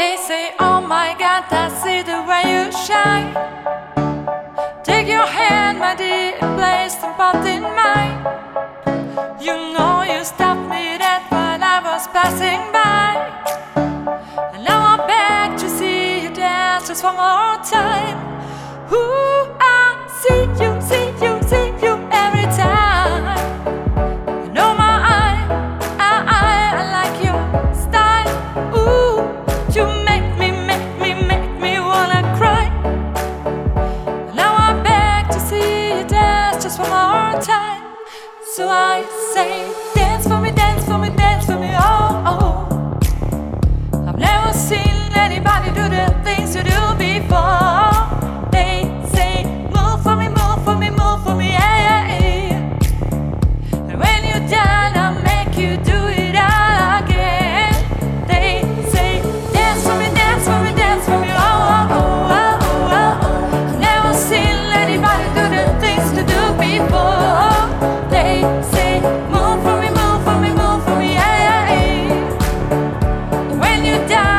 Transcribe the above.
They say, oh my God, I see the way you shine. Take your hand, my dear, and place them both in mine. You know you stopped me dead while I was passing by. And now I'm back to see you dance just one more time. Ooh, I see you, see you, see you every time. You know my I like your style. Ooh, you make me wanna cry. And now I'm back to see you dance just one more time. So I say, dance for me, dance for me, dance for me, oh, oh. I've never seen anybody do the things you do before. They say, move for me, move for me, move for me, yeah, yeah. And when you're done, I'll make you do it all again. They say, dance for me, dance for me, dance for me, oh, oh, oh, oh, oh, oh. I've never seen anybody do the things you do before. They say, move for me, move for me, move for me, yeah, yeah. And when you're done,